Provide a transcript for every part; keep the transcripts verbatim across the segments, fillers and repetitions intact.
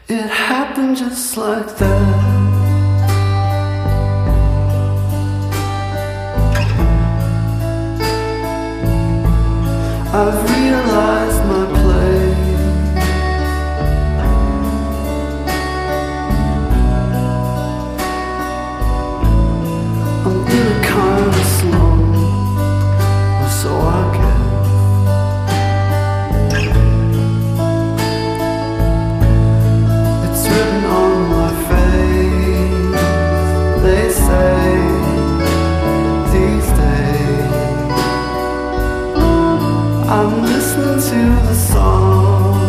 It happened just like that. I've realized my place. I'm in a kind of slum, or so I guess. It's written on my face. They say these days I'm listening to the song.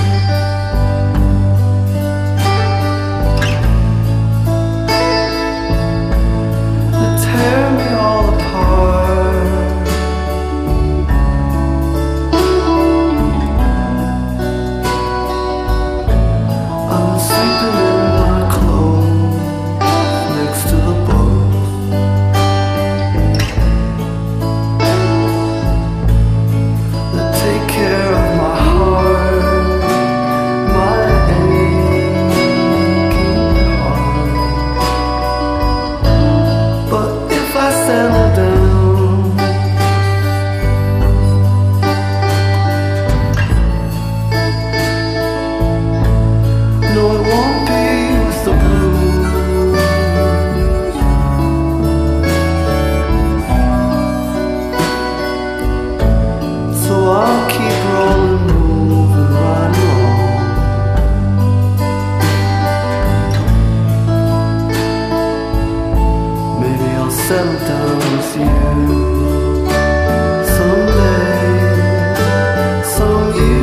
They tear me all apart. I'm sleeping in my clothes next to the boat. Take care of my heart, my aching heart. But if I settle down, no, it won't be with the blues. So I'll keep rolling, moving right along. Maybe I'll settle down with you someday, some you.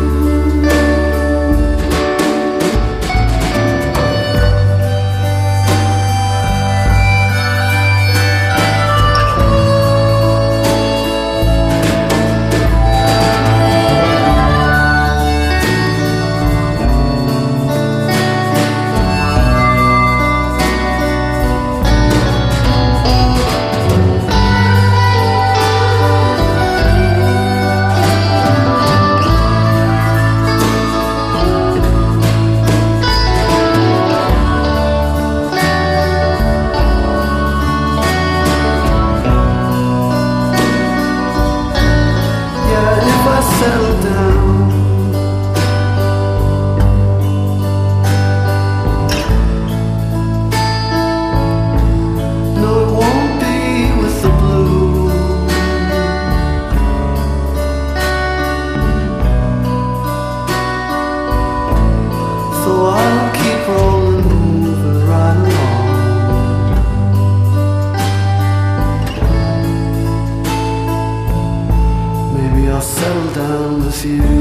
Settle down. No, it won't be with the blues. So I'll keep rolling, moving right along. Maybe I'll settle down with you.